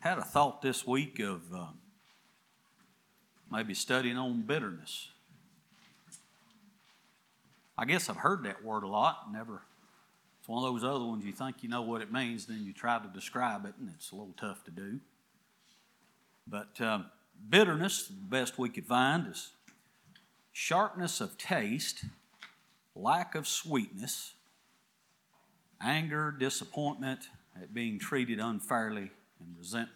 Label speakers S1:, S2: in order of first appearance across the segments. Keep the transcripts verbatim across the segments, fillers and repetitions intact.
S1: had a thought this week of uh, maybe studying on bitterness. I guess I've heard that word a lot. Never. It's one of those other ones you think you know what it means, then you try to describe it, and it's a little tough to do. But um, bitterness, the best we could find, is sharpness of taste, lack of sweetness, anger, disappointment at being treated unfairly, and resentment.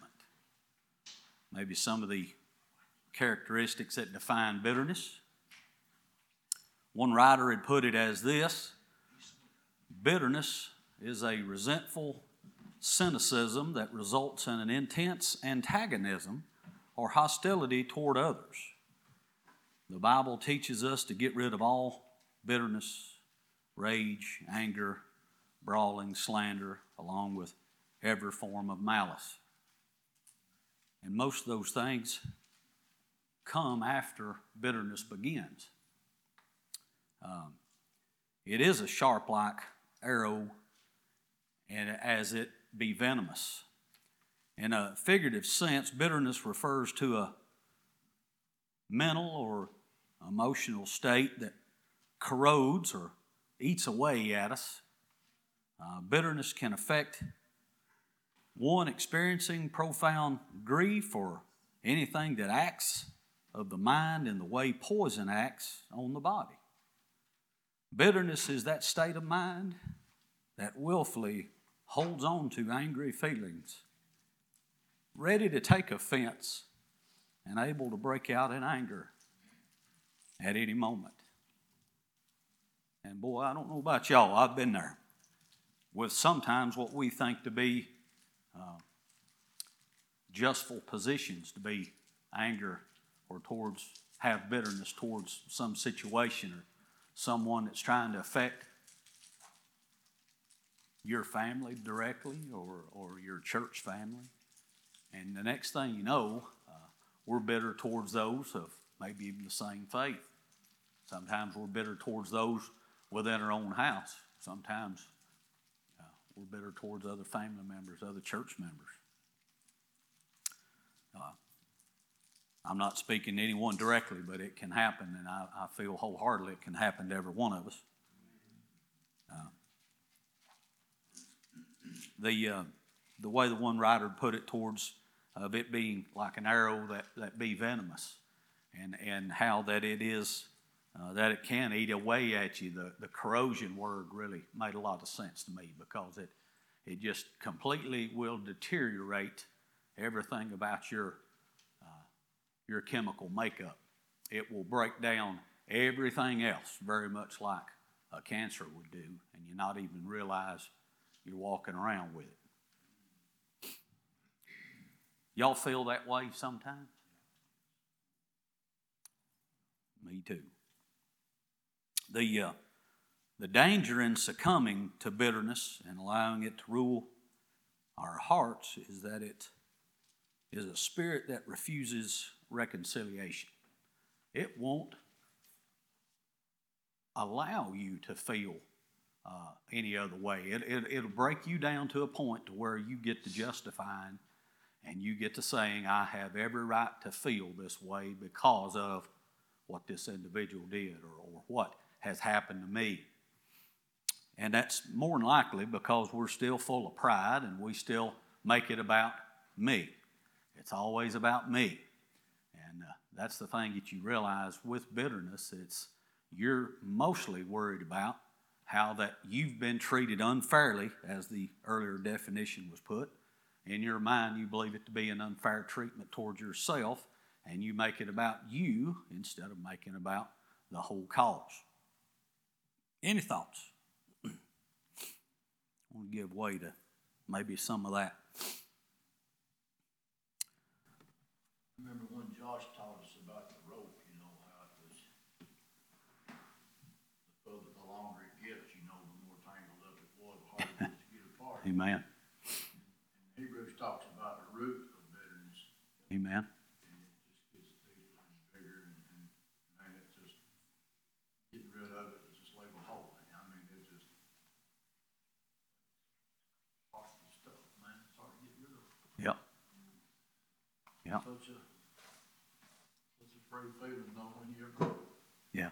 S1: Maybe some of the characteristics that define bitterness. One writer had put it as this: bitterness is a resentful cynicism that results in an intense antagonism or hostility toward others. The Bible teaches us to get rid of all bitterness, rage, anger, brawling, slander, along with every form of malice. And most of those things come after bitterness begins. Um, it is a sharp like arrow, and as it be venomous. In a figurative sense, bitterness refers to a mental or emotional state that corrodes or eats away at us. Uh, bitterness can affect one experiencing profound grief or anything that acts of the mind in the way poison acts on the body. Bitterness is that state of mind that willfully holds on to angry feelings, ready to take offense and able to break out in anger at any moment. And boy, I don't know about y'all, I've been there with sometimes what we think to be uh, justful positions, to be anger or towards, have bitterness towards some situation or someone that's trying to affect your family directly or, or your church family. And the next thing you know, uh, we're bitter towards those of maybe even the same faith. Sometimes we're bitter towards those within our own house. Sometimes uh, we're bitter towards other family members, other church members. Uh, I'm not speaking to anyone directly, but it can happen, and I, I feel wholeheartedly it can happen to every one of us. Uh, the uh, the way the one writer put it towards of it being like an arrow that, that be venomous, and, and how that it is, uh, that it can eat away at you. The, the corrosion word really made a lot of sense to me, because it, it just completely will deteriorate everything about your your chemical makeup. It will break down everything else very much like a cancer would do, and you not even realize you're walking around with it. Y'all feel that way sometimes? Me too. The, uh, the danger in succumbing to bitterness and allowing it to rule our hearts is that it is a spirit that refuses reconciliation. It won't allow you to feel uh, any other way. It, it, it'll break you down to a point to where you get to justifying and you get to saying, I have every right to feel this way because of what this individual did or, or what has happened to me. And that's more than likely because we're still full of pride and we still make it about me. It's always about me. And uh, that's the thing that you realize with bitterness. It's you're mostly worried about how that you've been treated unfairly, as the earlier definition was put. In your mind, you believe it to be an unfair treatment towards yourself, and you make it about you instead of making it about the whole cause. Any thoughts? I want to give way to maybe some of that.
S2: Remember when Josh taught us about the rope, you know, how it was, the further, the longer it gets, you know, the more tangled up it was, the harder it is to get apart.
S1: Amen.
S2: And Hebrews talks about the root of bitterness.
S1: Amen.
S2: And it just gets deeper and bigger, and, and man, it's just, getting rid of it is just like a hole. I mean, it's just hostile stuff, man. It's hard to get rid of.
S1: Yep. Yeah.
S2: Such a, such a free feeling, though, when you ever.
S1: Yeah.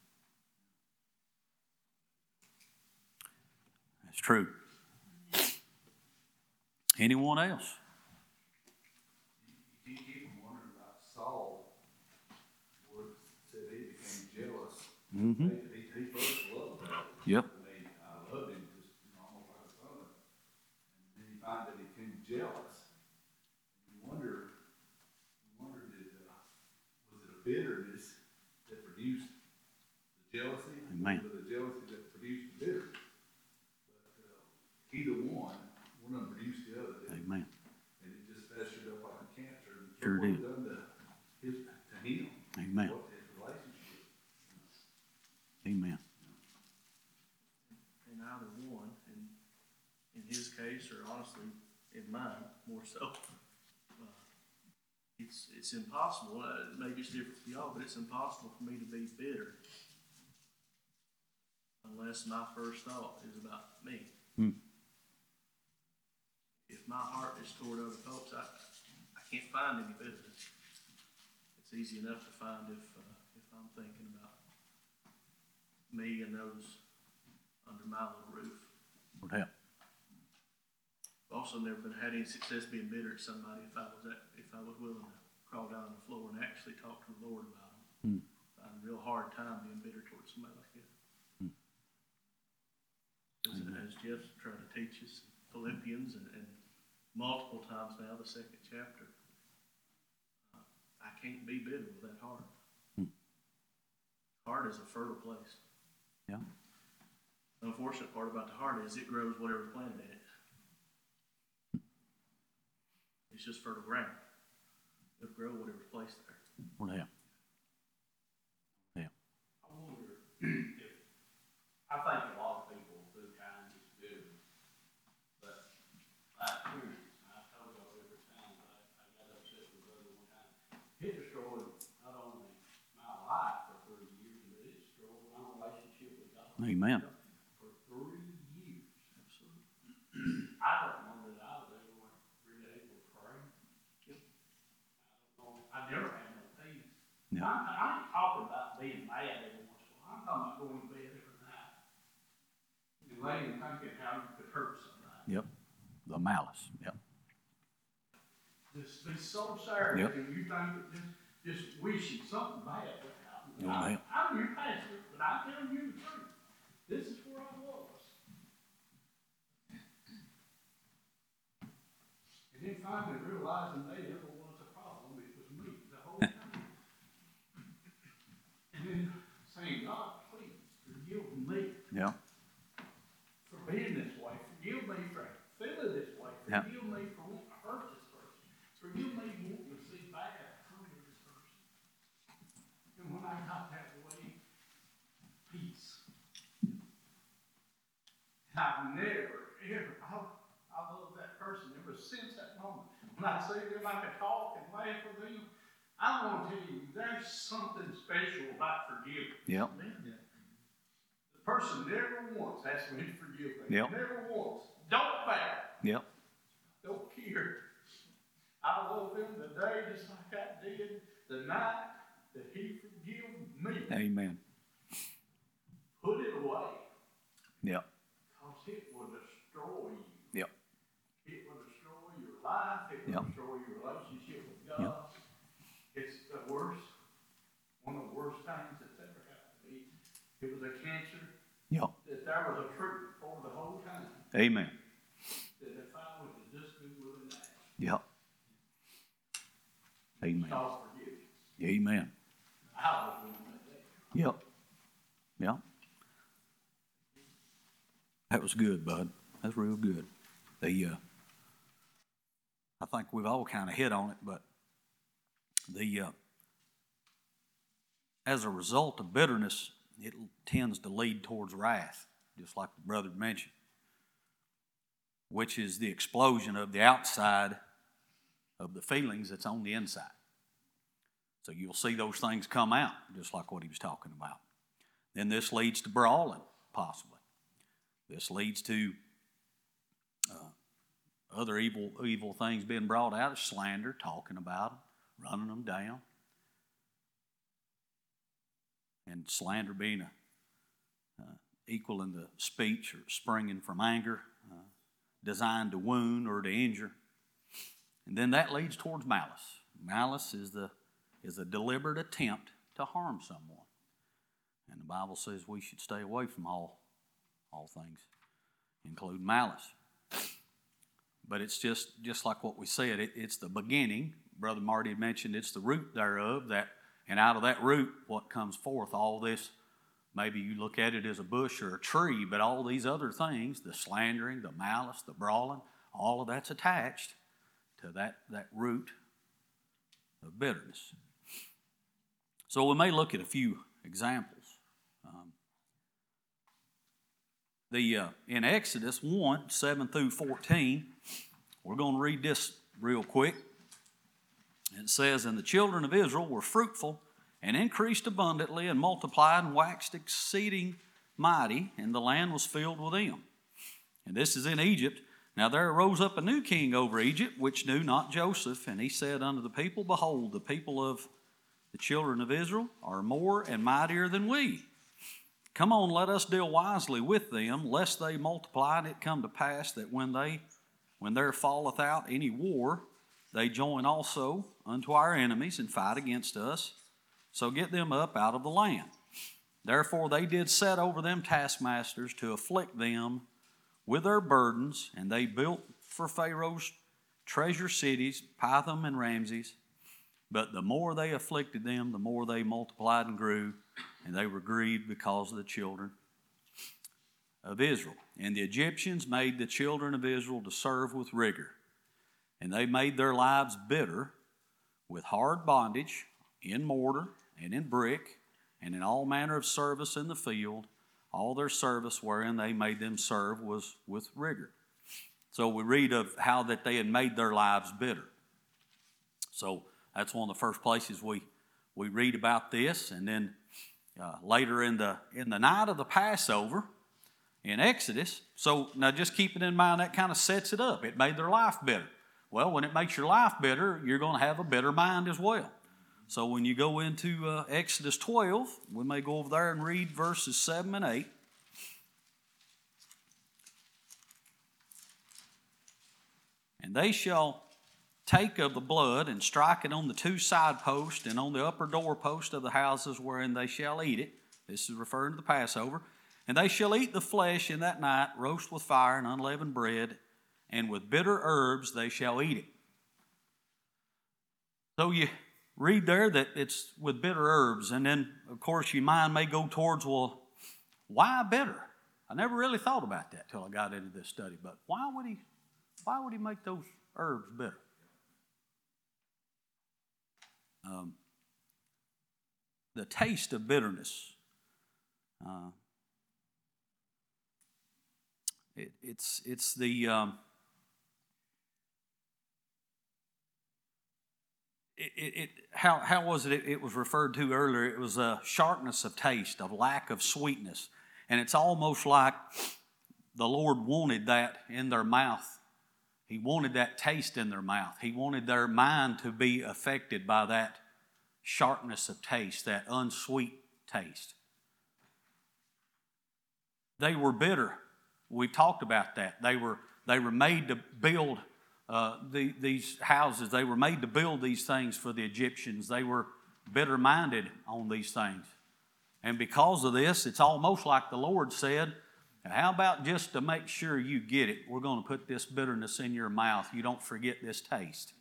S1: That's true. Anyone else?
S3: You keep wondering about Saul, where it said he became jealous.
S1: Mm-hmm.
S3: He, he first loved David.
S1: Yep.
S3: I mean, I loved him just, you know, almost like a son. And then you find that he became jealous. And you wonder, you wonder did, uh, was it a bitterness that produced the jealousy?
S1: Amen.
S3: Or was it a jealousy that produced the bitterness? But, uh, either one, one of them produced the other. didn't it?
S1: Amen.
S3: And it just festered up like a cancer. And
S1: Sure
S3: what it
S1: did.
S3: done to his, to him.
S1: Amen.
S3: What his relationship.
S1: Amen.
S4: And either one, in, in his case, or honestly, in mine, more so, uh, it's, it's impossible, uh, maybe it's different for y'all, but it's impossible for me to be bitter unless my first thought is about me.
S1: Hmm.
S4: If my heart is toward other folks, I, I can't find any bitterness. It's easy enough to find if, uh, if I'm thinking about me and those under my little roof.
S1: Lord help.
S4: Also, never been had any success being bitter at somebody if I was at, if I was willing to crawl down on the floor and actually talk to the Lord about them.
S1: Hmm.
S4: I had a real hard time being bitter towards somebody like that.
S1: Hmm.
S4: As, as Jeff tried to teach us, Philippians and, and multiple times now, the second chapter, uh, I can't be bitter with that heart.
S1: Hmm.
S4: Heart is a fertile place.
S1: Yeah.
S4: The unfortunate part about the heart is it grows whatever's planted in it. It's just fertile ground. It'll grow whatever's placed there.
S1: Lord help. Yeah.
S5: I wonder if, I think a lot of people do kind of bitter, but my experience, and I told y'all every time I, I got upset with brother one time, it destroyed not only my life for three years, but it destroyed my relationship with God.
S1: Amen.
S5: For three years.
S4: Absolutely.
S5: I don't know that I was ever really able to pray.
S4: Yep.
S5: I don't know, I never had no peace.
S1: Yeah.
S5: I'm, I ain't talking about being mad every once in a while. I'm talking about going to bed every night and laying and thinking how you could hurt somebody.
S1: Yep. The malice. Yep.
S5: Just be so sorry,
S1: Yep.
S5: and you think that just, just wishing something bad would happen.
S1: Oh,
S5: I,
S1: yeah.
S5: I'm your pastor, but I'm telling you the truth. This is where I was. And then finally realizing they never was a problem, it was me the whole time. And then saying, God, please forgive me
S1: Yeah.
S5: for being this way. Forgive me for feeling this way.
S1: Yeah.
S5: Forgive me for wanting to hurt this person. Forgive me for wanting to see bad come to this person. And when I got that way, peace. I've never, ever, I, I love that person ever since that moment. When I see them, I can talk and laugh with them. I want to tell you, there's something special about forgiving.
S1: Yep.
S5: The person never once asked me to forgive them.
S1: Yep.
S5: Never once. Don't matter.
S1: Yep.
S5: Don't care. I love them today just like I did the night that he forgave me.
S1: Amen.
S5: Put it away.
S1: Yep.
S5: Because it will destroy you.
S1: Yep.
S5: It will destroy your life. It will
S1: Yep.
S5: destroy your relationship with God. It's the worst, one of the worst things that's ever happened to me. It was a cancer
S1: Yep.
S5: that there was a treatment for the whole time.
S1: Amen.
S5: That if I would have just been willing to ask,
S1: Yep. Amen.
S5: God forgive you.
S1: Amen.
S5: I was willing to do that.
S1: Yep. Yep. That was good, bud. That's real good. The uh, I think we've all kind of hit on it, but the uh, as a result of bitterness, it tends to lead towards wrath, just like the brother mentioned, which is the explosion of the outside of the feelings that's on the inside. So you'll see those things come out, just like what he was talking about. Then this leads to brawling, possibly. This leads to uh, other evil evil things being brought out is slander, talking about them, running them down. And slander being a, uh, equal in the speech or springing from anger, uh, designed to wound or to injure. And then that leads towards malice. Malice is the is a deliberate attempt to harm someone. And the Bible says we should stay away from all, all things, including malice. But it's just, just like what we said, it, it's the beginning. Brother Marty had mentioned it's the root thereof, that, and out of that root, what comes forth, all this, maybe you look at it as a bush or a tree, but all these other things, the slandering, the malice, the brawling, all of that's attached to that, that root of bitterness. So we may look at a few examples. Um, the uh, in Exodus one, seven through fourteen, we're going to read this real quick. It says, "And the children of Israel were fruitful and increased abundantly and multiplied and waxed exceeding mighty, and the land was filled with them." And this is in Egypt. "Now there arose up a new king over Egypt, which knew not Joseph. And he said unto the people, Behold, the people of the children of Israel are more and mightier than we. Come on, let us deal wisely with them, lest they multiply, and it come to pass that when they, when there falleth out any war, they join also unto our enemies and fight against us. So get them up out of the land. Therefore they did set over them taskmasters to afflict them with their burdens, and they built for Pharaoh's treasure cities, Pithom and Ramses. But the more they afflicted them, the more they multiplied and grew, and they were grieved because of the children of Israel. And the Egyptians made the children of Israel to serve with rigor, and they made their lives bitter with hard bondage in mortar and in brick and in all manner of service in the field. All their service wherein they made them serve was with rigor." So we read of how that they had made their lives bitter. So that's one of the first places we, we read about this. And then uh, later in the in the night of the Passover in Exodus. So now just keep it in mind, that kind of sets it up. It made their life bitter. Well, when it makes your life bitter, you're going to have a bitter mind as well. So when you go into uh, Exodus twelve, we may go over there and read verses seven and eight. "And they shall take of the blood and strike it on the two side posts and on the upper doorpost of the houses wherein they shall eat it." This is referring to the Passover. "And they shall eat the flesh in that night, roast with fire and unleavened bread, and with bitter herbs they shall eat it." So you read there that it's with bitter herbs, and then, of course, your mind may go towards, well, why bitter? I never really thought about that till I got into this study, but why would he, why would he make those herbs bitter? Um, the taste of bitterness, uh, it, it's it's the um, It, it, it, how, how was it? it? It was referred to earlier. It was a sharpness of taste, a lack of sweetness. And it's almost like the Lord wanted that in their mouth. He wanted that taste in their mouth. He wanted their mind to be affected by that sharpness of taste, that unsweet taste. They were bitter. We talked about that. They were, they were made to build Uh, the, these houses. They were made to build these things for the Egyptians. They were bitter-minded on these things. And because of this, it's almost like the Lord said, how about just to make sure you get it, we're going to put this bitterness in your mouth. You don't forget this taste.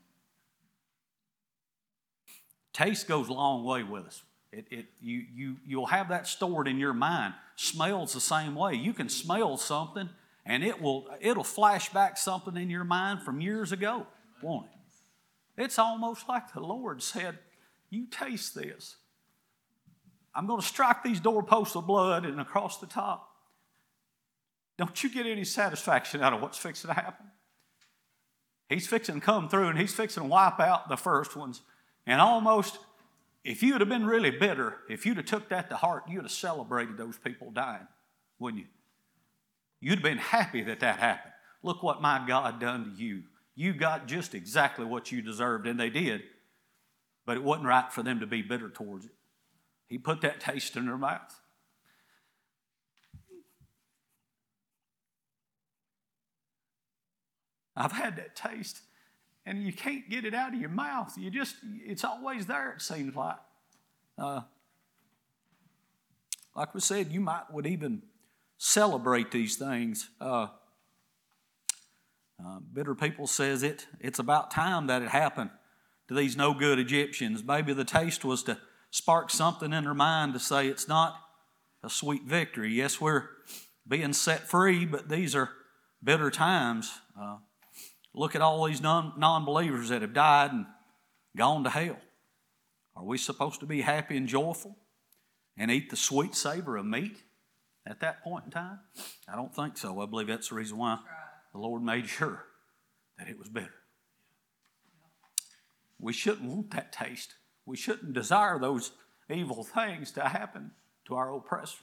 S1: Taste goes a long way with us. It, it, you, you, you'll have that stored in your mind. Smells the same way. You can smell something, and it will, it'll flash back something in your mind from years ago, won't it? It's almost like the Lord said, you taste this. I'm going to strike these doorposts of blood and across the top. Don't you get any satisfaction out of what's fixing to happen? He's fixing to come through, and he's fixing to wipe out the first ones. And almost, if you'd have been really bitter, if you'd have took that to heart, you'd have celebrated those people dying, wouldn't you? You'd have been happy that that happened. look what my God done to you. You got just exactly what you deserved, and they did. But it wasn't right for them to be bitter towards it. He put that taste in their mouth. I've had that taste, and you can't get it out of your mouth. You just, it's always there, it seems like. Uh, like we said, you might would even celebrate these things. Uh, uh, bitter people says it, it's about time that it happened to these no good Egyptians. Maybe the taste was to spark something in their mind to say it's not a sweet victory. Yes, we're being set free, but these are bitter times. Uh, look at all these non, non-believers that have died and gone to hell. Are we supposed to be happy and joyful and eat the sweet savor of meat at that point in time? I don't think so. I believe that's the reason why the Lord made sure that it was bitter. We shouldn't want that taste. We shouldn't desire those evil things to happen to our oppressors.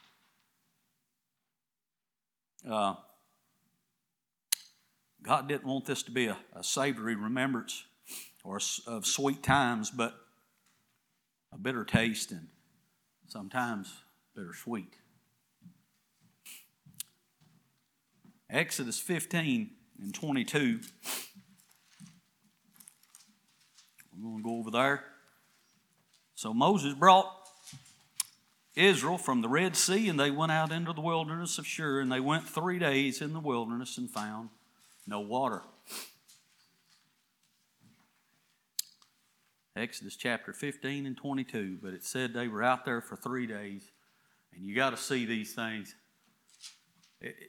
S1: Uh, God didn't want this to be a, a savory remembrance or a, of sweet times, but a bitter taste and sometimes bittersweet. Exodus fifteen and twenty-two. We're going to go over there. So Moses brought Israel from the Red Sea, and they went out into the wilderness of Shur, and they went three days in the wilderness and found no water. Exodus chapter fifteen and twenty-two, but it said they were out there for three days, and you got to see these things. It, it,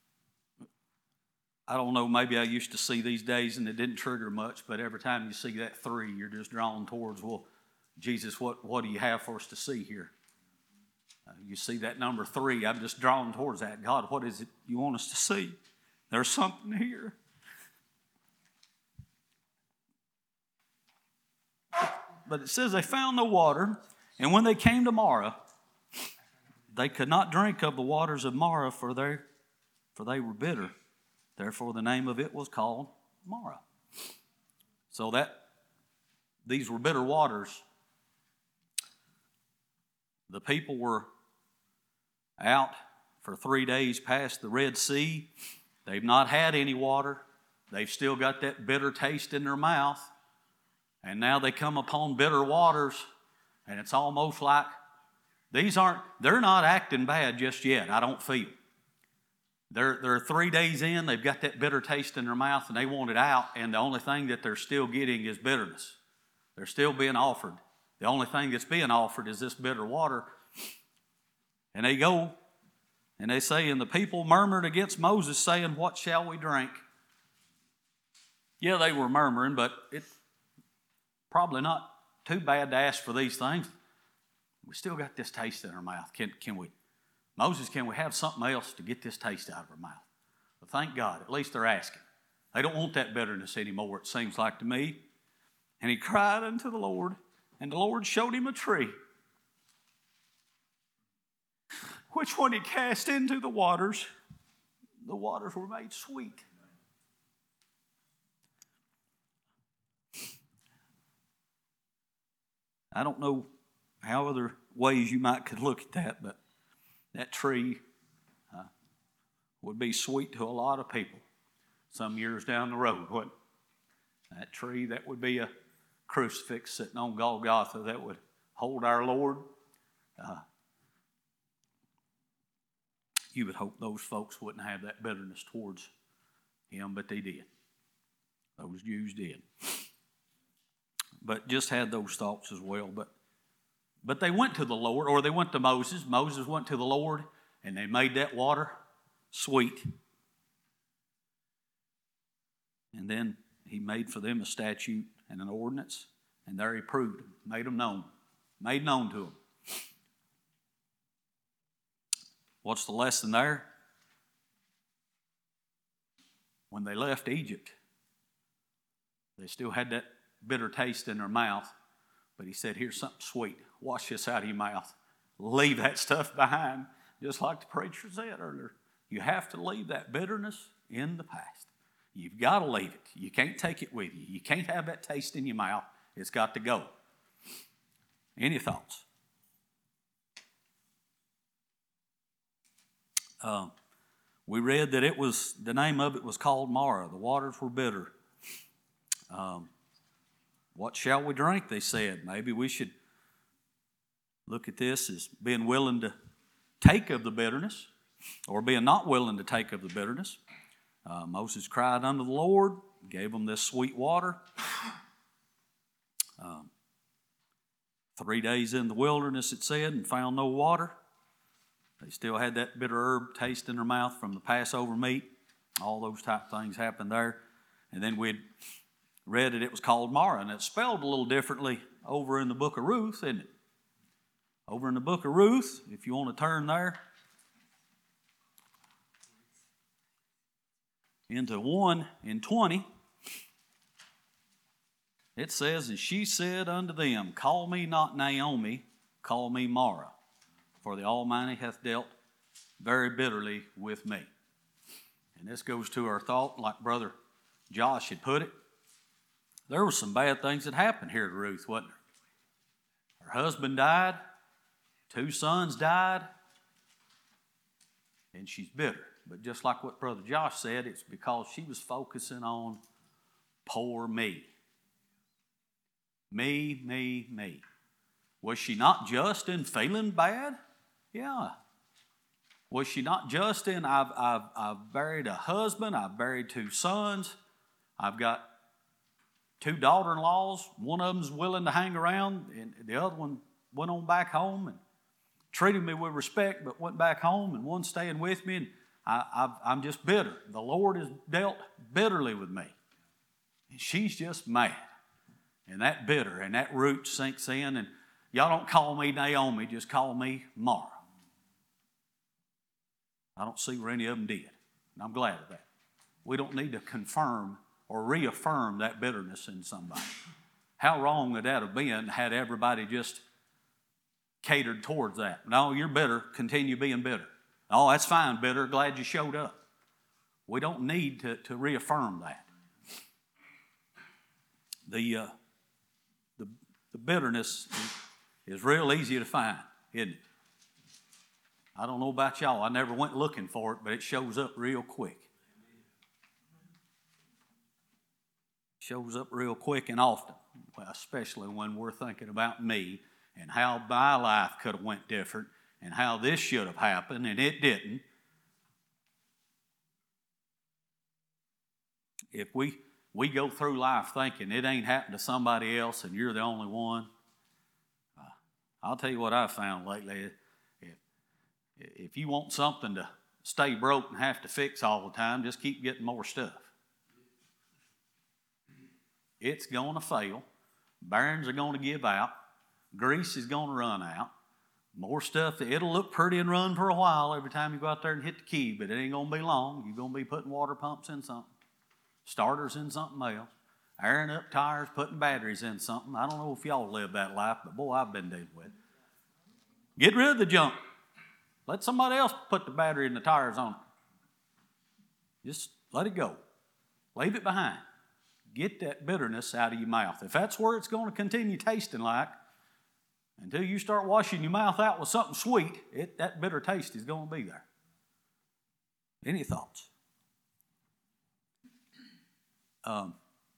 S1: I don't know, maybe I used to see these days and it didn't trigger much, but every time you see that three, you're just drawn towards, well, Jesus, what, what do you have for us to see here? Uh, you see that number three, I'm just drawn towards that. God, what is it you want us to see? There's something here. But it says they found no water, and when they came to Marah, they could not drink of the waters of Marah, for they, for they were bitter. Therefore, the name of it was called Marah. So that these were bitter waters. The people were out for three days past the Red Sea. They've not had any water. They've still got that bitter taste in their mouth. And now they come upon bitter waters, and it's almost like these aren't, they're not acting bad just yet, I don't feel. They're, they're three days in, they've got that bitter taste in their mouth, and they want it out, and the only thing that they're still getting is bitterness. They're still being offered. The only thing that's being offered is this bitter water. And they go, and they say, and the people murmured against Moses, saying, what shall we drink? Yeah, they were murmuring, but it's probably not too bad to ask for these things. We still got this taste in our mouth. Can, can we? Moses, can we have something else to get this taste out of our mouth? But thank God, at least they're asking. They don't want that bitterness anymore, it seems like to me. And he cried unto the Lord, and the Lord showed him a tree, which when he cast into the waters, the waters were made sweet. I don't know how other ways you might could look at that, but that tree uh, would be sweet to a lot of people some years down the road, wouldn't it? That tree, that would be a crucifix sitting on Golgotha that would hold our Lord. Uh, you would hope those folks wouldn't have that bitterness towards him, but they did. Those Jews did. But just had those thoughts as well. But But they went to the Lord, or they went to Moses. Moses went to the Lord, and they made that water sweet. And then he made for them a statute and an ordinance, and there he proved them, made them known, made known to them. What's the lesson there? When they left Egypt, they still had that bitter taste in their mouth, but he said, here's something sweet. Wash this out of your mouth. Leave that stuff behind. Just like the preacher said earlier, you have to leave that bitterness in the past. You've got to leave it. You can't take it with you. You can't have that taste in your mouth. It's got to go. Any thoughts? Um, we read that it was, the name of it was called Mara. The waters were bitter. Um, what shall we drink, they said. Maybe we should look at this as being willing to take of the bitterness or being not willing to take of the bitterness. Uh, Moses cried unto the Lord, gave them this sweet water. Um, three days in the wilderness, it said, and found no water. They still had that bitter herb taste in their mouth from the Passover meat. All those type of things happened there. And then we'd read that it was called Mara, and it's spelled a little differently over in the book of Ruth, isn't it? Over in the book of Ruth, if you want to turn there, into one and twenty, it says, and she said unto them, call me not Naomi, call me Mara, for the Almighty hath dealt very bitterly with me. And this goes to our thought, like Brother Josh had put it. There were some bad things that happened here to Ruth, wasn't there? Her husband died, two sons died, and she's bitter. But just like what Brother Josh said, it's because she was focusing on poor me. Me, me, me. Was she not just in feeling bad? Yeah. Was she not just in, I've, I've, I've buried a husband, I've buried two sons, I've got two daughter-in-laws, one of them's willing to hang around, and the other one went on back home and treated me with respect, but went back home, and one's staying with me, and I, I've, I'm just bitter. The Lord has dealt bitterly with me. And she's just mad. And that bitter and that root sinks in, and y'all don't call me Naomi, just call me Mara. I don't see where any of them did, and I'm glad of that. We don't need to confirm or reaffirm that bitterness in somebody. How wrong would that have been had everybody just catered towards that? No, you're bitter, continue being bitter. Oh, that's fine, bitter, glad you showed up. We don't need to, to reaffirm that. The, uh, the, the bitterness is real easy to find, isn't it? I don't know about y'all. I never went looking for it, but it shows up real quick. Shows up real quick and often, especially when we're thinking about me and how my life could have went different and how this should have happened, and it didn't. If we, we go through life thinking it ain't happened to somebody else and you're the only one, uh, I'll tell you what I've found lately. If, if you want something to stay broke and have to fix all the time, just keep getting more stuff. It's going to fail. Bearings are going to give out. Grease is going to run out. More stuff. It'll look pretty and run for a while every time you go out there and hit the key, but it ain't going to be long. You're going to be putting water pumps in something, starters in something else, airing up tires, putting batteries in something. I don't know if y'all live that life, but boy, I've been dealing with it. Get rid of the junk. Let somebody else put the battery and the tires on it. Just let it go. Leave it behind. Get that bitterness out of your mouth. If that's where it's going to continue tasting like, until you start washing your mouth out with something sweet, it, that bitter taste is going to be there. Any thoughts? Um,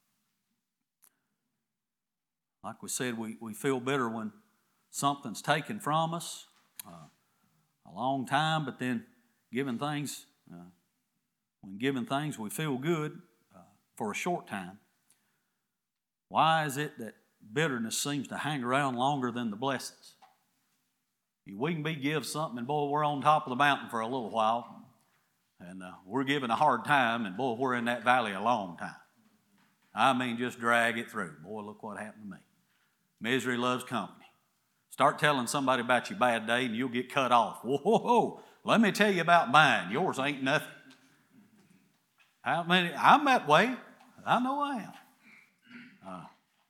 S1: like we said, we, we feel bitter when something's taken from us uh, a long time, but then given things, uh, when given things, we feel good uh, for a short time. Why is it that bitterness seems to hang around longer than the blessings? We can be give something, and boy, we're on top of the mountain for a little while, and uh, we're given a hard time, and boy, we're in that valley a long time. I mean, just drag it through. Boy, look what happened to me. Misery loves company. Start telling somebody about your bad day, and you'll get cut off. Whoa, whoa, whoa. Let me tell you about mine. Yours ain't nothing. How many? I'm that way. I know I am. Uh,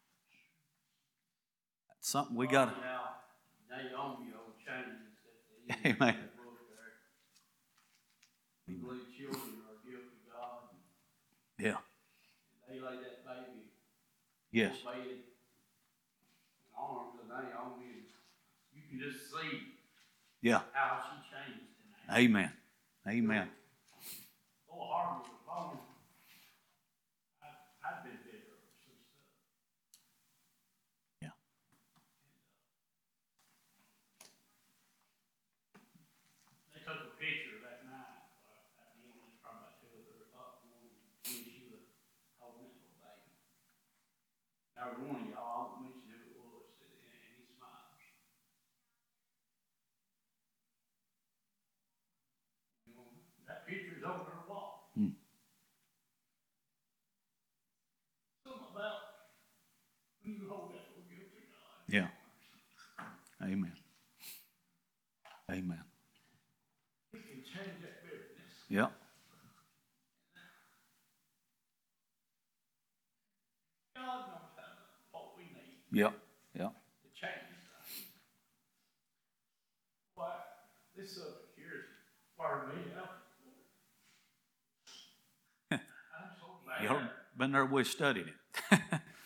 S1: that's something we got to.
S5: Naomi old changes.
S1: Amen.
S5: We believe children are a gift of God.
S1: Yeah.
S5: They lay that baby
S1: Yes.
S5: in bed, and arms, and they on me. You can just see
S1: Yeah.
S5: how she changed in that.
S1: Amen. Amen.
S5: Oh, hard was bone. I, I've been bitter over some stuff.
S1: Yeah.
S5: They took a picture that night. Uh, at the end, it was probably about two or three o'clock in the morning. Me and she was holding that little baby. Now, one of y'all, I won't mention who it was, said, and, and he smiles. You know, that picture is over her wall.
S1: Hmm.
S5: Something about when you hold that little guilty God.
S1: Yeah. Amen. Amen.
S5: He can change that bitterness.
S1: Yeah.
S5: God knows how to, what we need
S1: Yeah. Yeah.
S5: to change things. Why, this subject here is fired me out. I'm so glad.
S1: Y'all been there, we studied it.
S5: I'm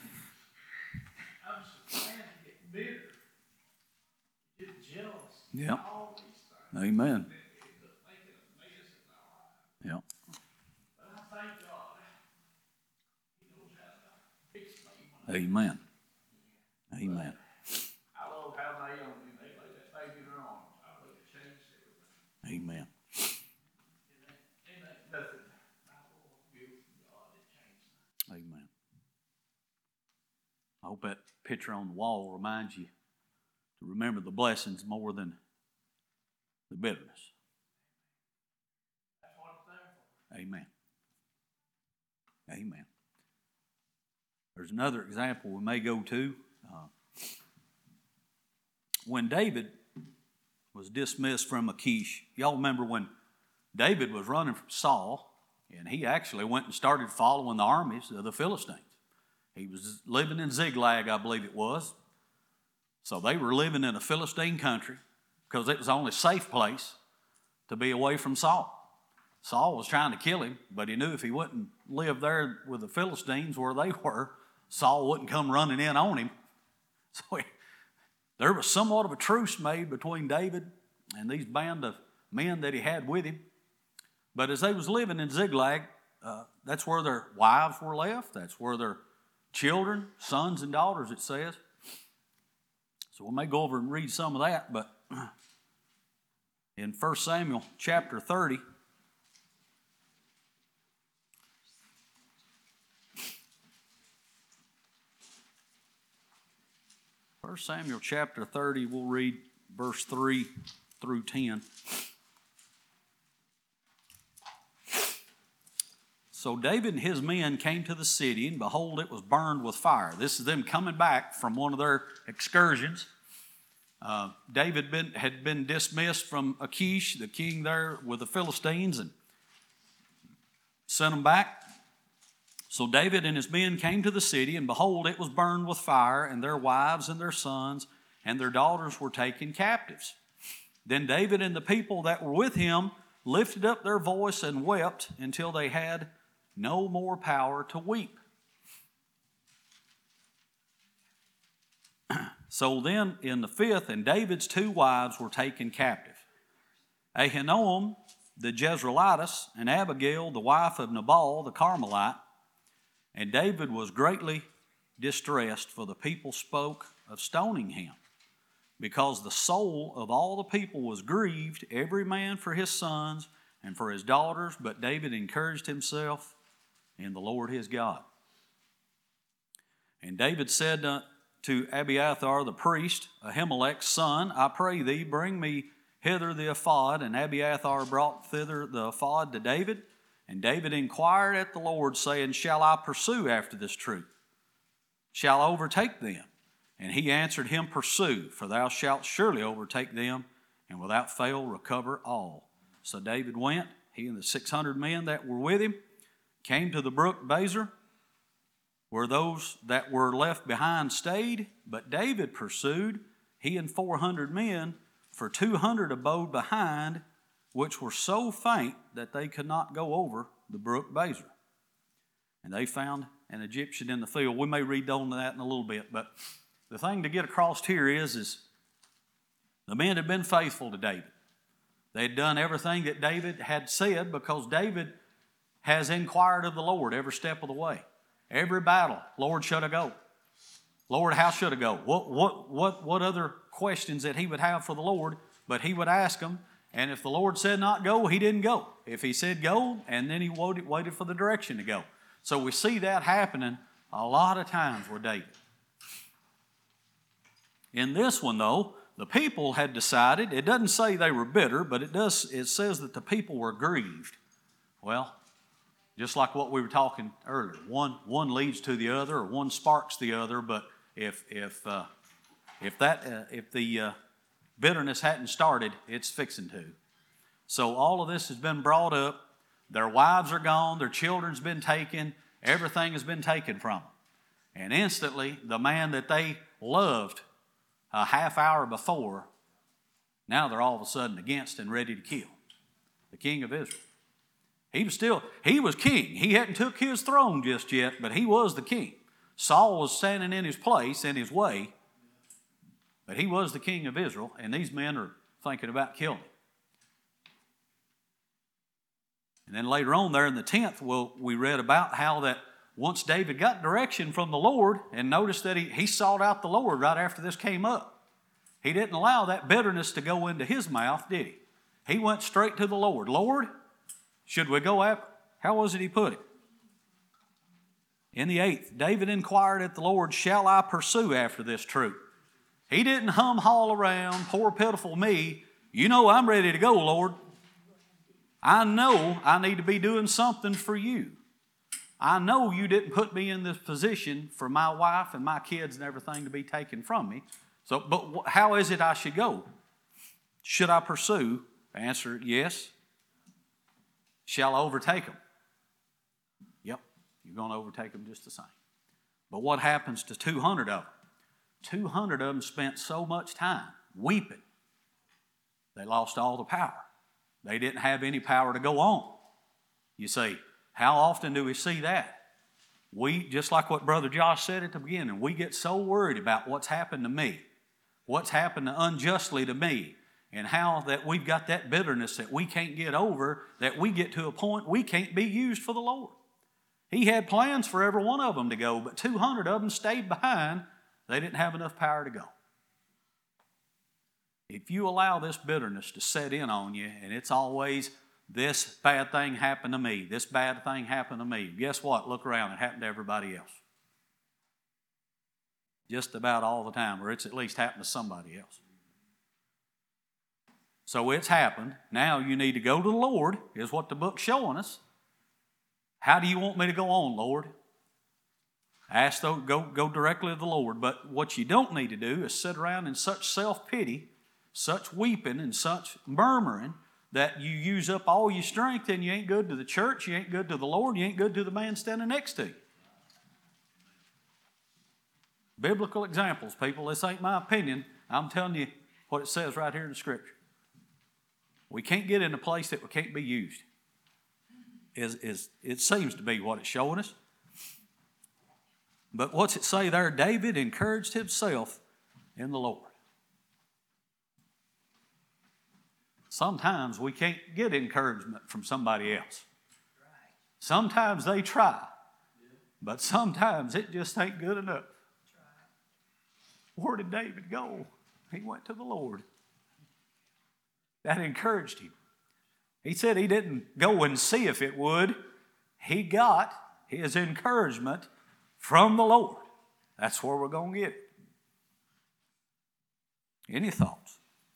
S5: so glad to get bitter, get jealous,
S1: Yeah.
S5: all these things.
S1: Amen.
S5: That ends up making a mess in our lives.
S1: Yeah.
S5: But I thank God. He knows how to fix me. when I-
S1: Amen. Amen.
S5: I love how Naomi, they lay that baby in her arms. I believe it changed everything.
S1: Amen.
S5: And that, and that nothing. I will give from God that changed things.
S1: Amen. I hope that picture on the wall reminds you to remember the blessings more than the bitterness.
S5: That's what it's there for.
S1: Amen. Amen. There's another example we may go to. Uh, when David was dismissed from Achish, y'all remember when David was running from Saul, and he actually went and started following the armies of the Philistines. He was living in Ziklag, I believe it was. So they were living in a Philistine country because it was the only safe place to be away from Saul. Saul was trying to kill him, but he knew if he wouldn't live there with the Philistines where they were, Saul wouldn't come running in on him. So he, there was somewhat of a truce made between David and these band of men that he had with him. But as they was living in Ziklag, uh, that's where their wives were left. That's where their children, sons and daughters, it says. So we may go over and read some of that, but in First Samuel chapter thirty, First Samuel chapter thirty, we'll read verse three through ten. So David and his men came to the city, and behold, it was burned with fire. This is them coming back from one of their excursions. Uh, David been, had been dismissed from Achish, the king there with the Philistines, and sent them back. So David and his men came to the city, and behold, it was burned with fire, and their wives and their sons and their daughters were taken captives. Then David and the people that were with him lifted up their voice and wept until they had no more power to weep. So then in the fifth, and David's two wives were taken captive, Ahinoam the Jezreelitess and Abigail the wife of Nabal the Carmelite. And David was greatly distressed, for the people spoke of stoning him, because the soul of all the people was grieved, every man for his sons and for his daughters. But David encouraged himself in the Lord his God. And David said uh, to Abiathar the priest, Ahimelech's son, I pray thee, bring me hither the ephod. And Abiathar brought thither the ephod to David. And David inquired at the Lord, saying, Shall I pursue after this troop? Shall I overtake them? And he answered him, Pursue, for thou shalt surely overtake them, and without fail recover all. So David went, he and the six hundred men that were with him, came to the brook Bezer, where those that were left behind stayed. But David pursued, he and four hundred men, for two hundred abode behind, which were so faint that they could not go over the brook Bezer. and they found an Egyptian in the field. We may read on to that in a little bit, but the thing to get across here is, is the men had been faithful to David. They had done everything that David had said, because David has inquired of the Lord every step of the way. Every battle, Lord, should I go? Lord, how should I go? What, what, what, what other questions that he would have for the Lord, but he would ask them, and if the Lord said not go, he didn't go. If he said go, and then he waited, waited for the direction to go. So we see that happening a lot of times with David. In this one, though, the people had decided, it doesn't say they were bitter, but it does. It says that the people were grieved. Well, just like what we were talking earlier, one, one leads to the other, or one sparks the other, but if, if, uh, if, that, uh, if the uh, bitterness hadn't started, it's fixing to. So all of this has been brought up. Their wives are gone, their children's been taken, everything has been taken from them. And instantly, the man that they loved a half hour before, now they're all of a sudden against and ready to kill the king of Israel. He was still, he was king. He hadn't took his throne just yet, but he was the king. Saul was standing in his place, in his way, but he was the king of Israel, and these men are thinking about killing him. And then later on there in the tenth, well, we read about how that once David got direction from the Lord, and noticed that he, he sought out the Lord right after this came up. He didn't allow that bitterness to go into his mouth, did he? He went straight to the Lord. Lord, should we go after? How was it he put it? In the eighth, David inquired at the Lord, shall I pursue after this troop? He didn't hum haul around, poor pitiful me. You know I'm ready to go, Lord. I know I need to be doing something for you. I know you didn't put me in this position for my wife and my kids and everything to be taken from me. So, but how is it I should go? Should I pursue? Answer, yes. Shall I overtake them? Yep, you're going to overtake them just the same. But what happens to two hundred of them? two hundred of them spent so much time weeping, they lost all the power. They didn't have any power to go on. You see, how often do we see that? We, just like what Brother Josh said at the beginning, we get so worried about what's happened to me, what's happened unjustly to me, and how that we've got that bitterness that we can't get over, that we get to a point we can't be used for the Lord. He had plans for every one of them to go, but two hundred of them stayed behind. They didn't have enough power to go. If you allow this bitterness to set in on you, and it's always, this bad thing happened to me, this bad thing happened to me, guess what? Look around, it happened to everybody else. Just about all the time, or it's at least happened to somebody else. So it's happened. Now you need to go to the Lord, is what the book's showing us. How do you want me to go on, Lord? Ask those, go, go directly to the Lord. But what you don't need to do is sit around in such self-pity, such weeping and such murmuring that you use up all your strength and you ain't good to the church, you ain't good to the Lord, you ain't good to the man standing next to you. Biblical examples, people. This ain't my opinion. I'm telling you what it says right here in the Scripture. We can't get in a place that we can't be used. Is, is, it seems to be what it's showing us. But what's it say there? David encouraged himself in the Lord. Sometimes we can't get encouragement from somebody else. Sometimes they try, but sometimes it just ain't good enough. Where did David go? He went to the Lord. That encouraged him. He said he didn't go and see if it would. He got his encouragement from the Lord. That's where we're going to get it. Any thoughts?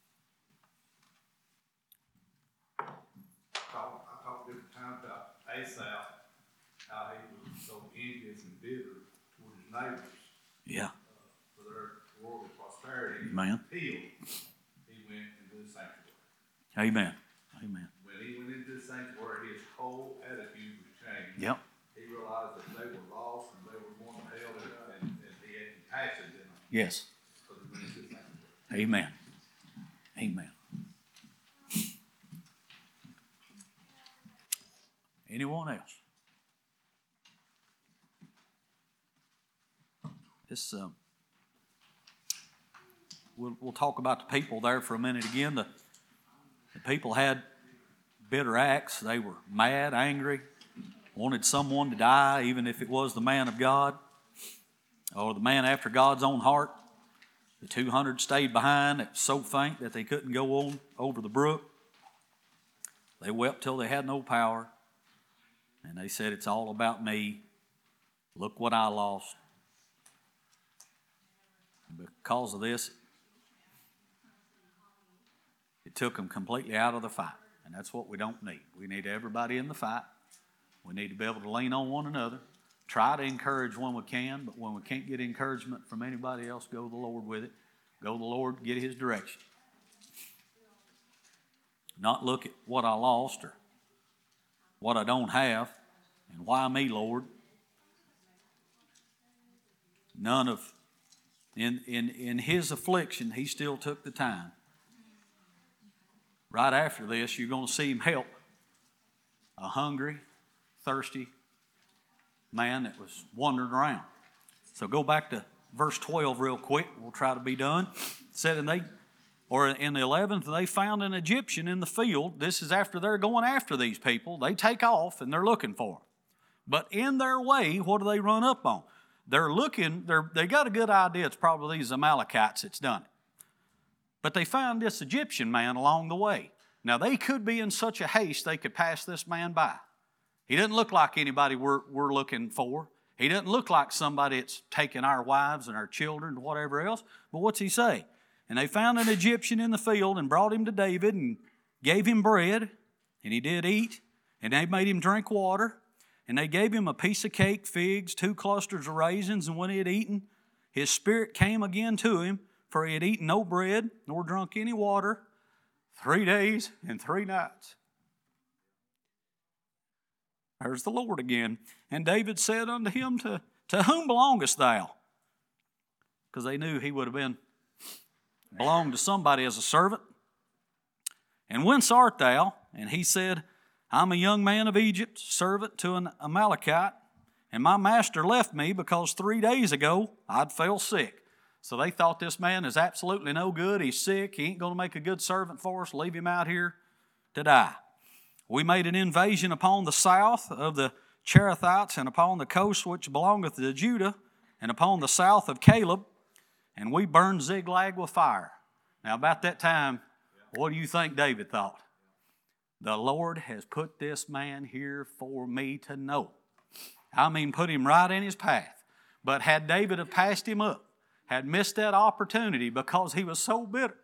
S3: I talked different times about Asaph, how he was so envious and bitter toward his neighbors.
S1: Yeah.
S3: Uh, for their worldly prosperity.
S1: Amen.
S3: Until he went into the sanctuary.
S1: Amen. Amen.
S3: When he went into the sanctuary, his whole attitude was changed.
S1: Yep.
S3: He realized that they were lost and they were going to hell, and, and he had compassion in them.
S1: Yes.
S3: So he went into the sanctuary.
S1: Amen. Amen. Anyone else? This, um, we'll, we'll talk about the people there for a minute again. The, the people had bitter acts. They were mad, angry, wanted someone to die, even if it was the man of God or the man after God's own heart. The two hundred stayed behind. It was so faint that they couldn't go on over the brook. They wept till they had no power. And they said, it's all about me. Look what I lost. And because of this, it took them completely out of the fight. And that's what we don't need. We need everybody in the fight. We need to be able to lean on one another. Try to encourage when we can, but when we can't get encouragement from anybody else, go to the Lord with it. Go to the Lord, get His direction. Not look at what I lost or what I don't have and why me, Lord. None of, in, in, in His affliction, He still took the time. Right after this, you're going to see Him help a hungry, thirsty man that was wandering around. So go back to verse twelve real quick. We'll try to be done. It said, and they, or in the eleventh, they found an Egyptian in the field. This is after they're going after these people. They take off and they're looking for them. But in their way, what do they run up on? They're looking, they're, they got a good idea it's probably these Amalekites that's done it. But they found this Egyptian man along the way. Now, they could be in such a haste they could pass this man by. He doesn't look like anybody we're, we're looking for. He doesn't look like somebody that's taken our wives and our children and whatever else. But what's he say? And they found an Egyptian in the field and brought him to David and gave him bread. And he did eat. And they made him drink water. And they gave him a piece of cake, figs, two clusters of raisins. And when he had eaten, his spirit came again to him, for he had eaten no bread nor drunk any water three days and three nights. There's the Lord again. And David said unto him, To, to whom belongest thou? Because they knew he would have been belonged to somebody as a servant. And whence art thou? And he said, I'm a young man of Egypt, servant to an Amalekite, and my master left me because three days ago I'd fell sick. So they thought this man is absolutely no good. He's sick. He ain't going to make a good servant for us. Leave him out here to die. We made an invasion upon the south of the Cherethites and upon the coast which belongeth to Judah and upon the south of Caleb, and we burned Ziklag with fire. Now about that time, what do you think David thought? The Lord has put this man here for me to know. I mean, put him right in his path. But had David have passed him up, had missed that opportunity because he was so bitter,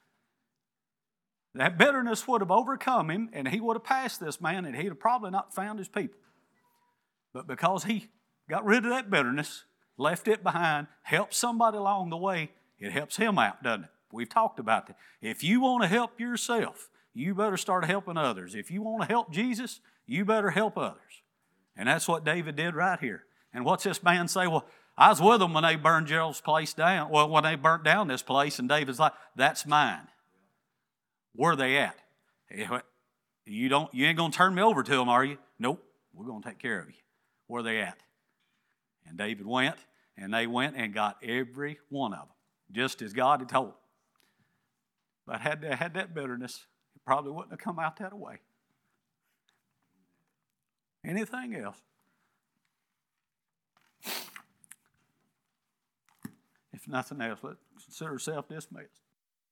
S1: that bitterness would have overcome him and he would have passed this man and he'd have probably not found his people. But because he got rid of that bitterness, left it behind, helped somebody along the way, it helps him out, doesn't it? We've talked about that. If you want to help yourself, you better start helping others. If you want to help Jesus, you better help others. And that's what David did right here. And what's this man say? Well, I was with them when they burned Gerald's place down. Well, when they burnt down this place, and David's like, that's mine. Where are they at? You don't. You ain't going to turn me over to them, are you? Nope. We're going to take care of you. Where are they at? And David went, and they went and got every one of them, just as God had told them. But had they had that bitterness, it probably wouldn't have come out that way. Anything else? If nothing else, let's consider ourselves dismissed.